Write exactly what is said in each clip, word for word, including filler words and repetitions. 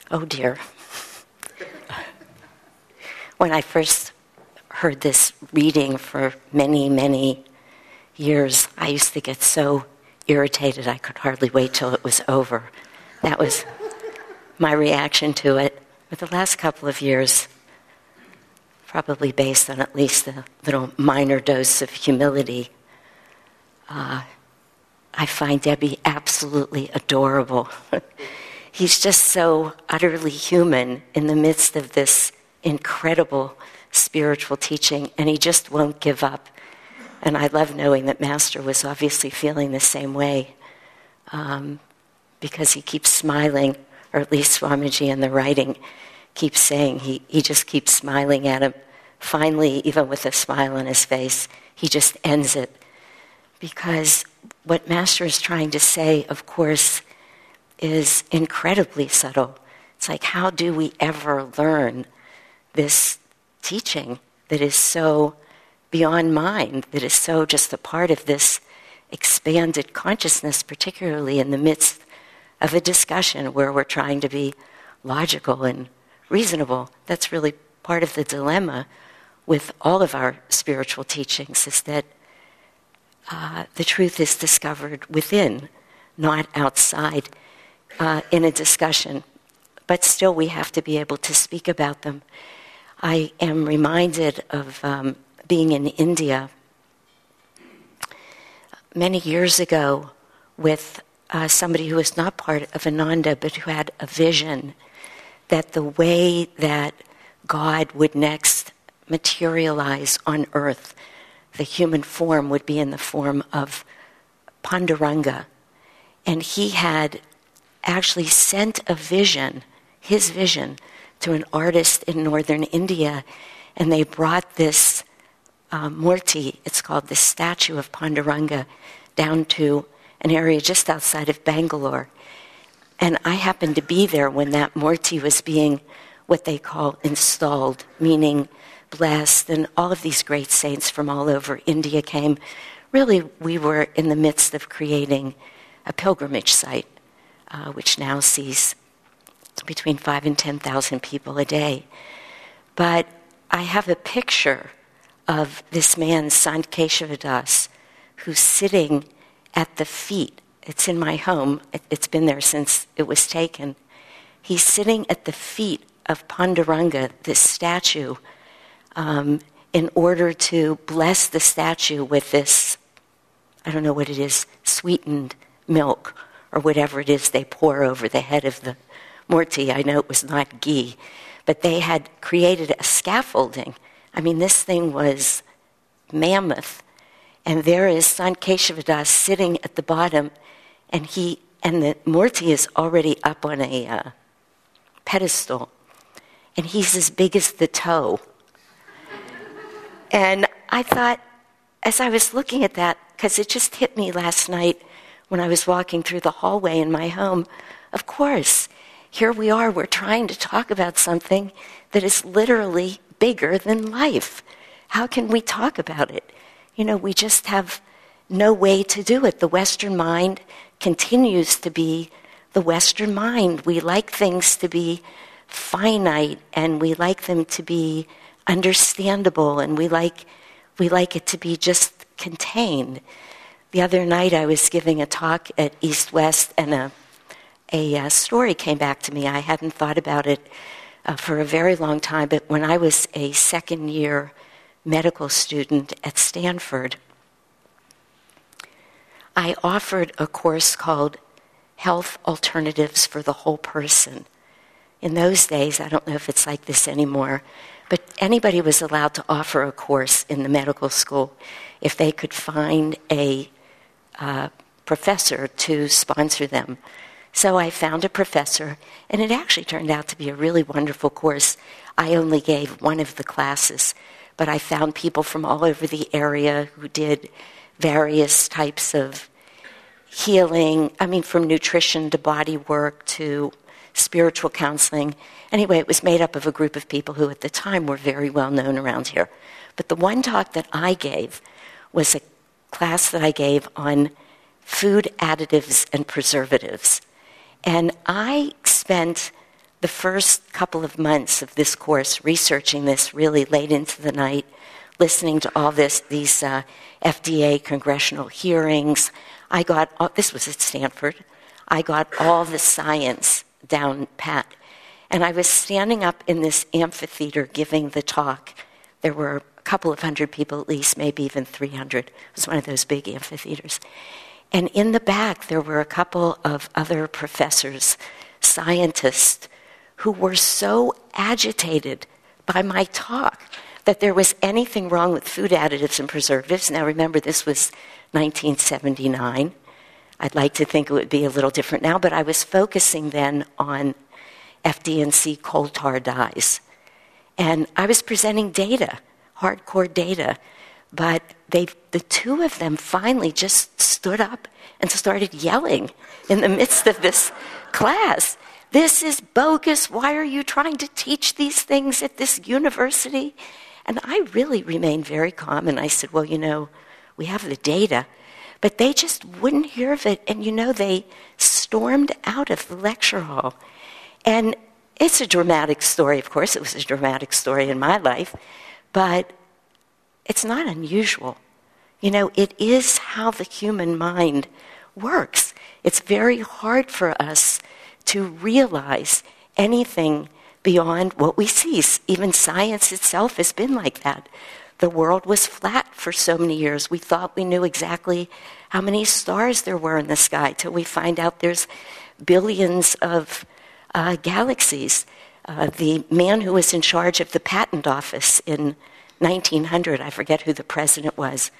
Oh dear. When I first heard this reading for many, many years, I used to get so irritated I could hardly wait till it was over. That was my reaction to it. But the last couple of years, probably based on at least a little minor dose of humility, uh, I find Debbie absolutely adorable. He's just so utterly human in the midst of this incredible spiritual teaching, and he just won't give up. And I love knowing that Master was obviously feeling the same way, um, because he keeps smiling, or at least Swamiji in the writing keeps saying he, he just keeps smiling at him. Finally, even with a smile on his face, he just ends it. Because what Master is trying to say, of course, is incredibly subtle. It's like, how do we ever learn this teaching that is so beyond mind, that is so just a part of this expanded consciousness, particularly in the midst of a discussion where we're trying to be logical and reasonable? That's really part of the dilemma with all of our spiritual teachings, is that uh, the truth is discovered within, not outside uh, in a discussion. But still we have to be able to speak about them. I am reminded of um, being in India many years ago with uh, somebody who was not part of Ananda, but who had a vision that the way that God would next materialize on earth, the human form would be in the form of Panduranga. And he had actually sent a vision, his vision, to an artist in northern India, and they brought this uh, murti, it's called the statue of Panduranga, down to an area just outside of Bangalore. And I happened to be there when that murti was being what they call installed, meaning blessed, and all of these great saints from all over India came. Really, we were in the midst of creating a pilgrimage site, uh, which now sees between five and ten thousand people a day. But I have a picture of this man, Sant Keshavadas, who's sitting at the feet. It's in my home. It's been there since it was taken. He's sitting at the feet of Panduranga, this statue, um, in order to bless the statue with this, I don't know what it is, sweetened milk, or whatever it is they pour over the head of the murti. I know it was not ghee, but they had created a scaffolding. I mean, this thing was mammoth. And there is Sant Keshavadas sitting at the bottom, and he and the murti is already up on a uh, pedestal, and he's as big as the toe. And I thought, as I was looking at that, because it just hit me last night when I was walking through the hallway in my home, of course, here we are, we're trying to talk about something that is literally bigger than life. How can we talk about it? You know, we just have no way to do it. The Western mind continues to be the Western mind. We like things to be finite, and we like them to be understandable, and we like we like it to be just contained. The other night I was giving a talk at East West, and a, a, a story came back to me. I hadn't thought about it uh, for a very long time, but when I was a second-year medical student at Stanford, I offered a course called Health Alternatives for the Whole Person. In those days, I don't know if it's like this anymore, but anybody was allowed to offer a course in the medical school if they could find a uh, professor to sponsor them. So I found a professor, and it actually turned out to be a really wonderful course. I only gave one of the classes, but I found people from all over the area who did various types of healing, I mean, from nutrition to body work to spiritual counseling. Anyway, it was made up of a group of people who at the time were very well known around here. But the one talk that I gave was a class that I gave on food additives and preservatives. And I spent the first couple of months of this course, researching this really late into the night, listening to all this, these uh, F D A congressional hearings, I got, all, this was at Stanford, I got all the science down pat. And I was standing up in this amphitheater giving the talk. There were a couple of hundred people at least, maybe even three hundred. It was one of those big amphitheaters. And in the back, there were a couple of other professors, scientists, who were so agitated by my talk that there was anything wrong with food additives and preservatives. Now remember, this was nineteen seventy-nine. I'd like to think it would be a little different now, but I was focusing then on F D N C coal tar dyes. And I was presenting data, hardcore data, but they, the two of them finally just stood up and started yelling in the midst of this class. This is bogus. Why are you trying to teach these things at this university? And I really remained very calm, and I said, well, you know, we have the data. But they just wouldn't hear of it, and, you know, they stormed out of the lecture hall. And it's a dramatic story, of course. It was a dramatic story in my life, but it's not unusual. You know, it is how the human mind works. It's very hard for us to realize anything beyond what we see. Even science itself has been like that. The world was flat for so many years. We thought we knew exactly how many stars there were in the sky till we find out there's billions of uh, galaxies. Uh, the man who was in charge of the patent office in nineteen hundred, I forget who the president was,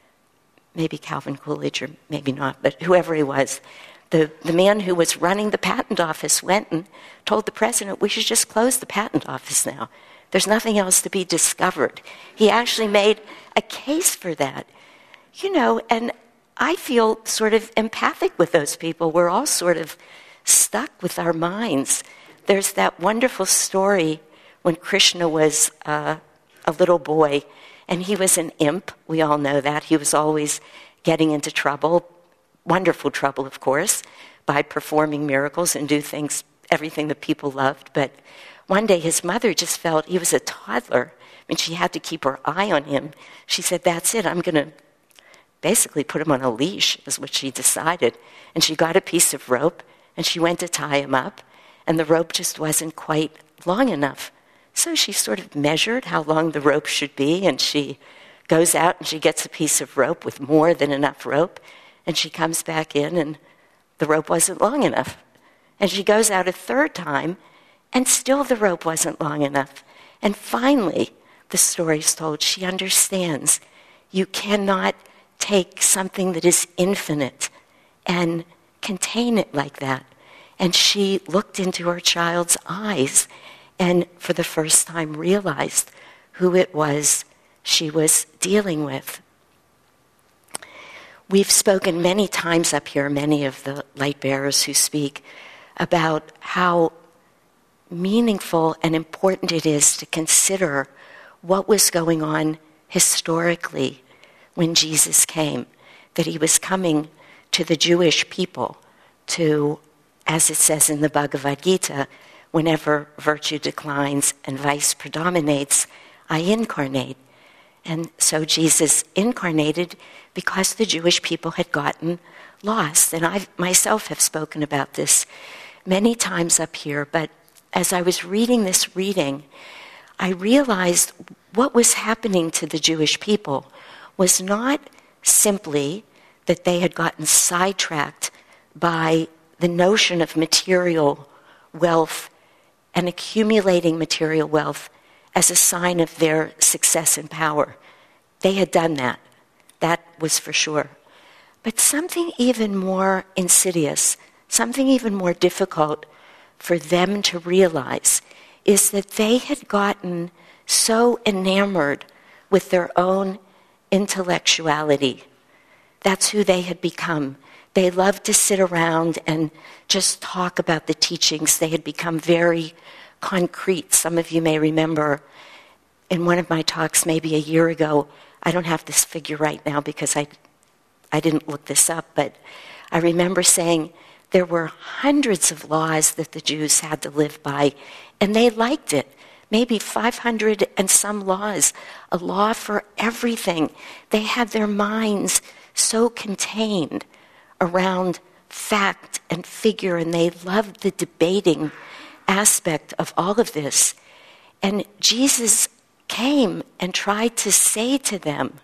maybe Calvin Coolidge or maybe not, but whoever he was, The, the man who was running the patent office went and told the president, we should just close the patent office now. There's nothing else to be discovered. He actually made a case for that. You know, and I feel sort of empathic with those people. We're all sort of stuck with our minds. There's that wonderful story when Krishna was uh, a little boy, and he was an imp. We all know that. He was always getting into trouble. Wonderful trouble, of course, by performing miracles and do things, everything that people loved. But one day his mother just felt he was a toddler. I mean, she had to keep her eye on him. She said, that's it, I'm going to basically put him on a leash, is what she decided. And she got a piece of rope, and she went to tie him up, and the rope just wasn't quite long enough. So she sort of measured how long the rope should be, and she goes out and she gets a piece of rope with more than enough rope, and she comes back in, and the rope wasn't long enough. And she goes out a third time, and still the rope wasn't long enough. And finally, the story's told, she understands you cannot take something that is infinite and contain it like that. And she looked into her child's eyes and for the first time realized who it was she was dealing with. We've spoken many times up here, many of the light bearers who speak, about how meaningful and important it is to consider what was going on historically when Jesus came, that he was coming to the Jewish people to, as it says in the Bhagavad Gita, whenever virtue declines and vice predominates, I incarnate. And so Jesus incarnated because the Jewish people had gotten lost. And I myself have spoken about this many times up here, but as I was reading this reading, I realized what was happening to the Jewish people was not simply that they had gotten sidetracked by the notion of material wealth and accumulating material wealth as a sign of their success and power. They had done that. That was for sure. But something even more insidious, something even more difficult for them to realize is that they had gotten so enamored with their own intellectuality. That's who they had become. They loved to sit around and just talk about the teachings. They had become very concrete. Some of you may remember in one of my talks maybe a year ago, I don't have this figure right now because I, I didn't look this up, but I remember saying there were hundreds of laws that the Jews had to live by, and they liked it. Maybe five hundred and some laws, a law for everything. They had their minds so contained around fact and figure, and they loved the debating aspect of all of this. And Jesus came and tried to say to them,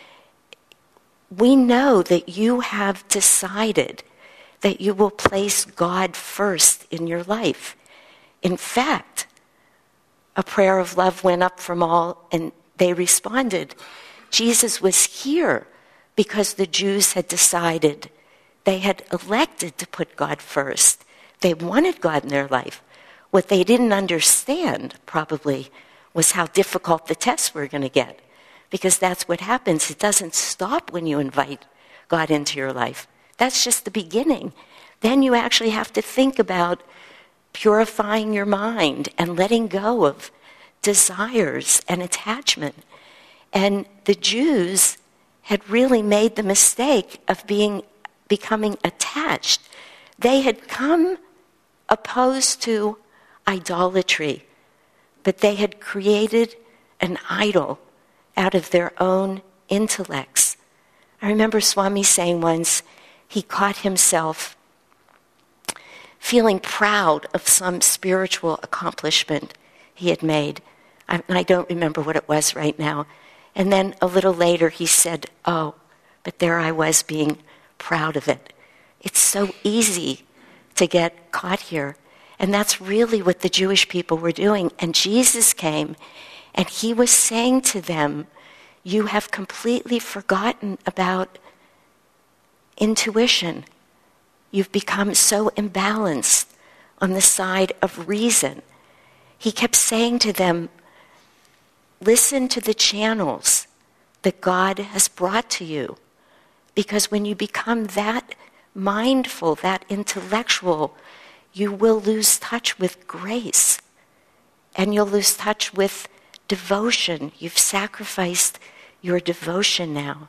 we know that you have decided that you will place God first in your life. In fact, a prayer of love went up from all, and they responded. Jesus was here because the Jews had decided, they had elected to put God first. They wanted God in their life. What they didn't understand, probably, was how difficult the tests were going to get. Because that's what happens. It doesn't stop when you invite God into your life. That's just the beginning. Then you actually have to think about purifying your mind and letting go of desires and attachment. And the Jews had really made the mistake of being becoming attached. They had come opposed to idolatry, but they had created an idol out of their own intellects. I remember Swami saying once he caught himself feeling proud of some spiritual accomplishment he had made. I, I don't remember what it was right now. And then a little later he said, oh, but there I was being proud of it. It's so easy to get caught here. And that's really what the Jewish people were doing. And Jesus came and he was saying to them, you have completely forgotten about intuition. You've become so imbalanced on the side of reason. He kept saying to them, listen to the channels that God has brought to you. Because when you become that mindful, that intellectual, you will lose touch with grace. And you'll lose touch with devotion. You've sacrificed your devotion now.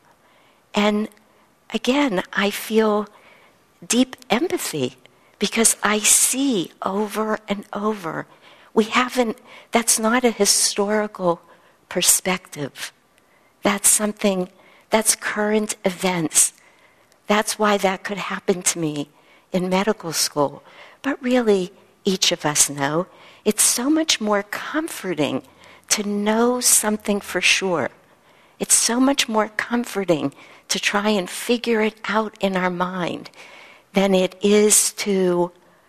And again, I feel deep empathy because I see over and over. We haven't, that's not a historical perspective. That's something, that's current events. That's why that could happen to me in medical school. But really, each of us know, it's so much more comforting to know something for sure. It's so much more comforting to try and figure it out in our mind than it is to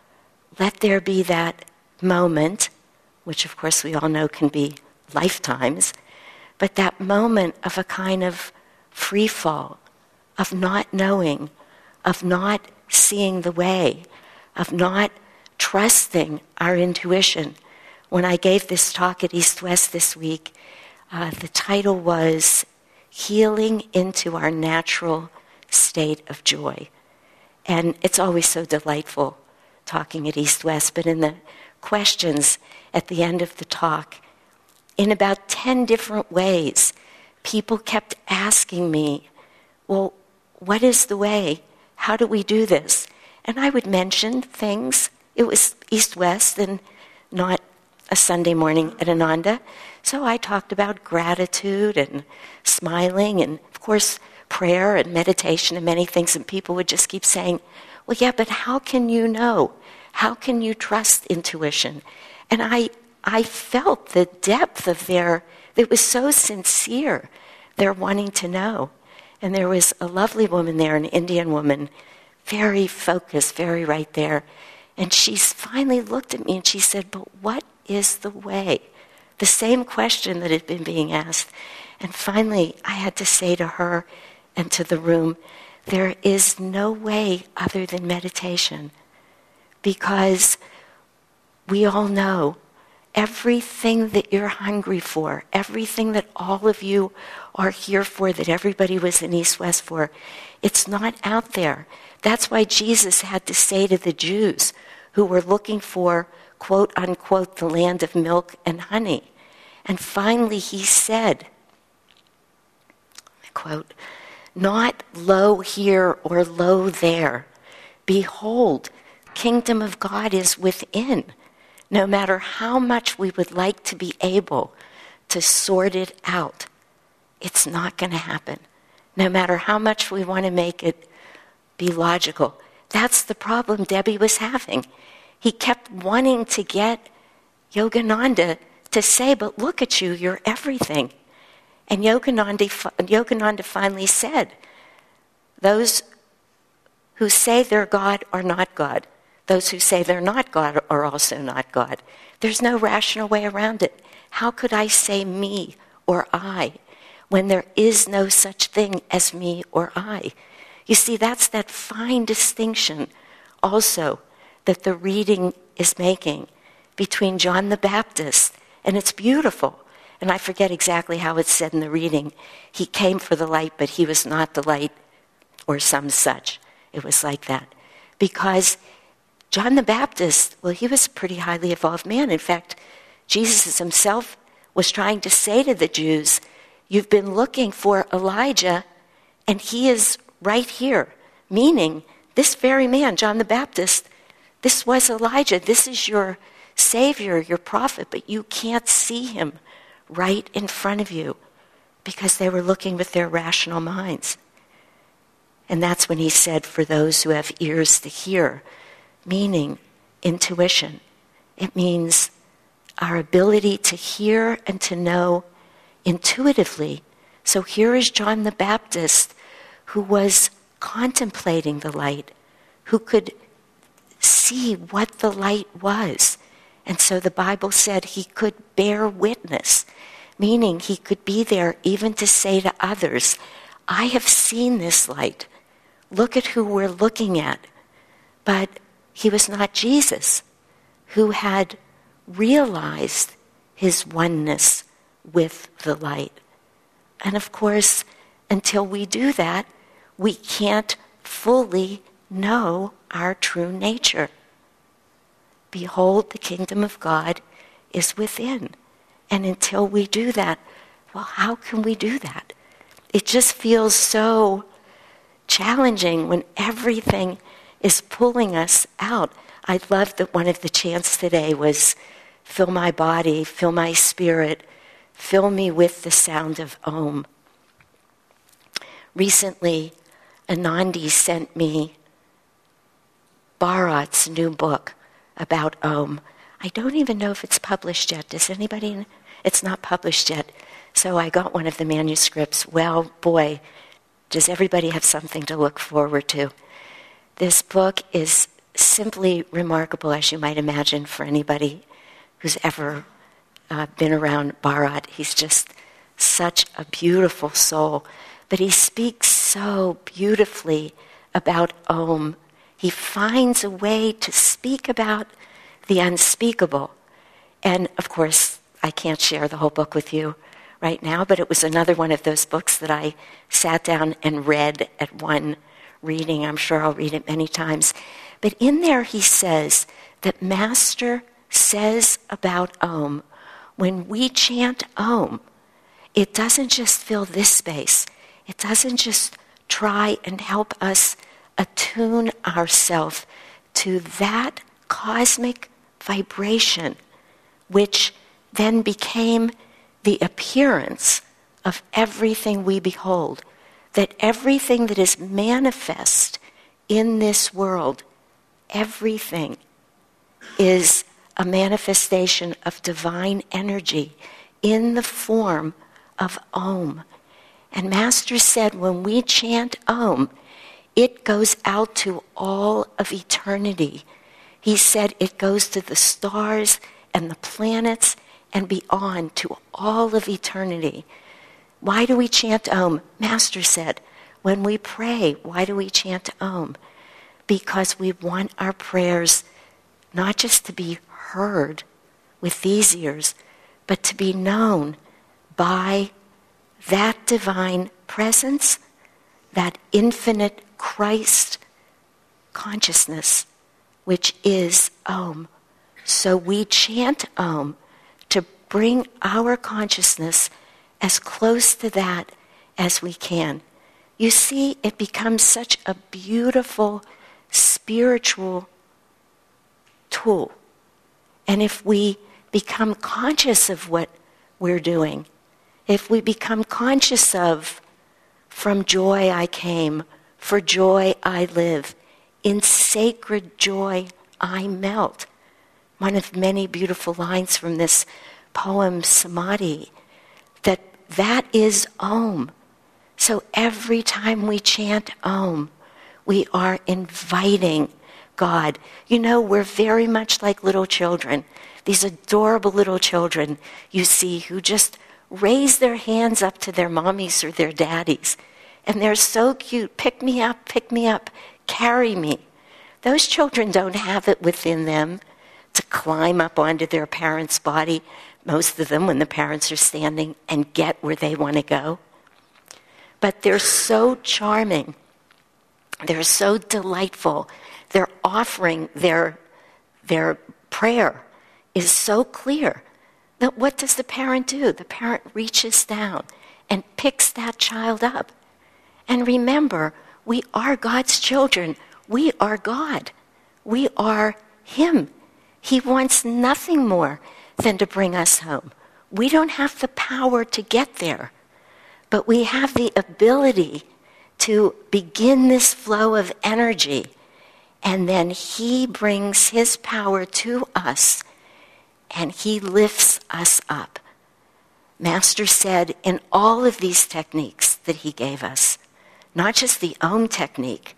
let there be that moment, which of course we all know can be lifetimes, but that moment of a kind of free fall, of not knowing, of not seeing the way, of not trusting our intuition. When I gave this talk at East West this week, uh, the title was Healing into Our Natural State of Joy. And it's always so delightful talking at East West, but in the questions at the end of the talk, in about ten different ways, people kept asking me, well, what is the way? How do we do this? And I would mention things. It was East-West and not a Sunday morning at Ananda. So I talked about gratitude and smiling and, of course, prayer and meditation and many things. And people would just keep saying, well, yeah, but how can you know? How can you trust intuition? And I, I felt the depth of their, it was so sincere, their wanting to know. And there was a lovely woman there, an Indian woman, very focused, very right there. And she finally looked at me and she said, but what is the way? The same question that had been being asked. And finally, I had to say to her and to the room, there is no way other than meditation. Because we all know everything that you're hungry for, everything that all of you are here for, that everybody was in East West for, it's not out there. That's why Jesus had to say to the Jews who were looking for, quote unquote, the land of milk and honey. And finally he said, quote, not lo here or lo there. Behold, kingdom of God is within. No matter how much we would like to be able to sort it out, it's not going to happen. No matter how much we want to make it be logical. That's the problem Debbie was having. He kept wanting to get Yogananda to say, but look at you, you're everything. And Yogananda, Yogananda finally said, those who say they're God are not God. Those who say they're not God are also not God. There's no rational way around it. How could I say me or I when there is no such thing as me or I? You see, that's that fine distinction also that the reading is making between John the Baptist, and it's beautiful. And I forget exactly how it's said in the reading. He came for the light, but he was not the light, or some such. It was like that. Because John the Baptist, well, he was a pretty highly evolved man. In fact, Jesus himself was trying to say to the Jews, you've been looking for Elijah, and he is right here. Meaning, this very man, John the Baptist, this was Elijah. This is your Savior, your prophet, but you can't see him right in front of you because they were looking with their rational minds. And that's when he said, for those who have ears to hear, meaning intuition. It means our ability to hear and to know intuitively. So here is John the Baptist, who was contemplating the light, who could see what the light was. And so the Bible said he could bear witness, meaning he could be there even to say to others, I have seen this light. Look at who we're looking at. But he was not Jesus, who had realized his oneness with the light. And of course, until we do that, we can't fully know our true nature. Behold, the kingdom of God is within. And until we do that, well, how can we do that? It just feels so challenging when everything is pulling us out. I love that one of the chants today was, fill my body, fill my spirit, fill me with the sound of Om. Recently, Anandi sent me Bharat's new book about Om. I don't even know if it's published yet. Does anybody know? It's not published yet. So I got one of the manuscripts. Well, boy, does everybody have something to look forward to. This book is simply remarkable, as you might imagine, for anybody who's ever uh, been around Bharat. He's just such a beautiful soul. But he speaks so beautifully about Om. He finds a way to speak about the unspeakable. And, of course, I can't share the whole book with you right now, but it was another one of those books that I sat down and read at one reading. I'm sure I'll read it many times. But in there he says that Master says about Om, when we chant Om, it doesn't just fill this space. It doesn't just try and help us attune ourselves to that cosmic vibration, which then became the appearance of everything we behold, that everything that is manifest in this world, everything is a manifestation of divine energy in the form of Om. And Master said when we chant Om, it goes out to all of eternity. He said it goes to the stars and the planets and beyond, to all of eternity. Why do we chant Om? Master said, when we pray, why do we chant Om? Because we want our prayers not just to be heard with these ears, but to be known by that divine presence, that infinite Christ consciousness, which is Om. So we chant Om to bring our consciousness as close to that as we can. You see, it becomes such a beautiful spiritual tool. And if we become conscious of what we're doing, if we become conscious of, from joy I came, for joy I live, in sacred joy I melt. One of many beautiful lines from this poem, Samadhi, that that is Om. So every time we chant Om, we are inviting God. You know, we're very much like little children. These adorable little children you see who just raise their hands up to their mommies or their daddies. And they're so cute. Pick me up, pick me up, carry me. Those children don't have it within them to climb up onto their parents' body, most of them when the parents are standing, and get where they want to go. But they're so charming. They're so delightful. Their offering, their, their prayer is so clear that what does the parent do? The parent reaches down and picks that child up. And remember, we are God's children. We are God. We are Him. He wants nothing more than to bring us home. We don't have the power to get there, but we have the ability to begin this flow of energy, and then He brings His power to us, and He lifts us up. Master said in all of these techniques that He gave us, not just the Om technique.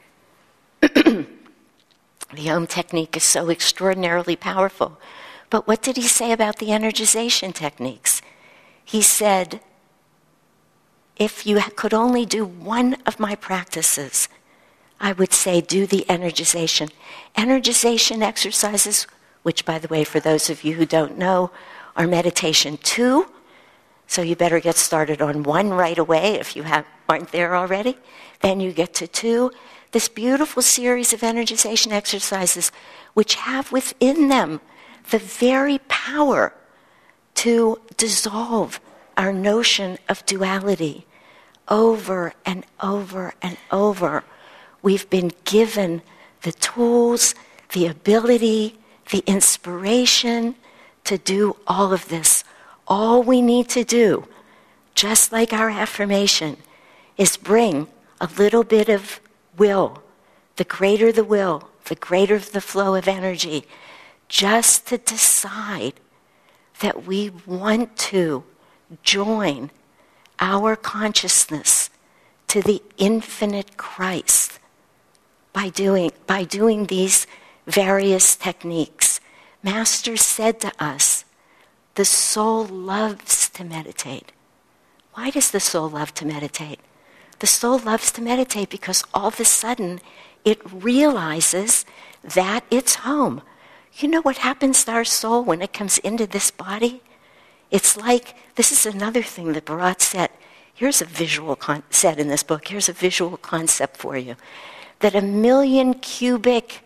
The Om technique is so extraordinarily powerful. But what did He say about the energization techniques? He said, if you could only do one of my practices, I would say do the energization. Energization exercises, which, by the way, for those of you who don't know, are meditation two. So you better get started on one right away if you have, aren't there already. Then you get to two. This beautiful series of energization exercises which have within them the very power to dissolve our notion of duality. Over and over and over, we've been given the tools, the ability, the inspiration to do all of this. All we need to do, just like our affirmation, is bring a little bit of will. The greater the will, the greater the flow of energy, just to decide that we want to join our consciousness to the infinite Christ by doing, by doing these various techniques. Master said to us, the soul loves to meditate. Why does the soul love to meditate? The soul loves to meditate because all of a sudden it realizes that it's home. You know what happens to our soul when it comes into this body? It's like, this is another thing that Bharat said. Here's a visual, con- said in this book, here's a visual concept for you. That a million cubic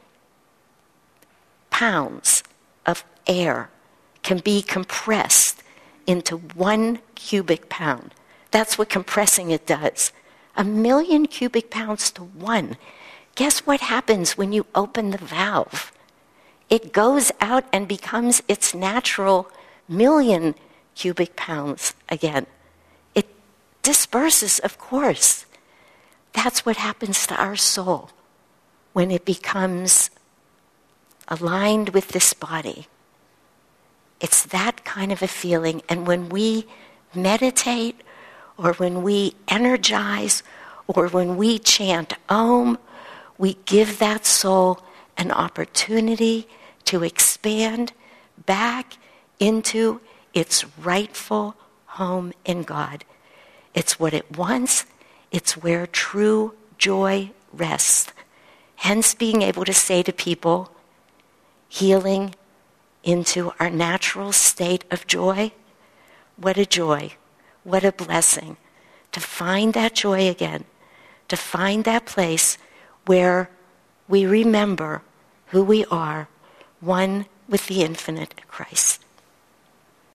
pounds of air can be compressed into one cubic pound. That's what compressing it does. A million cubic pounds to one. Guess what happens when you open the valve? It goes out and becomes its natural million cubic pounds again. It disperses, of course. That's what happens to our soul when it becomes aligned with this body. It's that kind of a feeling. And when we meditate, or when we energize, or when we chant Om, we give that soul an opportunity to expand back into its rightful home in God. It's what it wants. It's where true joy rests. Hence being able to say to people, healing into our natural state of joy. What a joy. What a blessing. To find that joy again. To find that place where we remember who we are, one with the infinite Christ.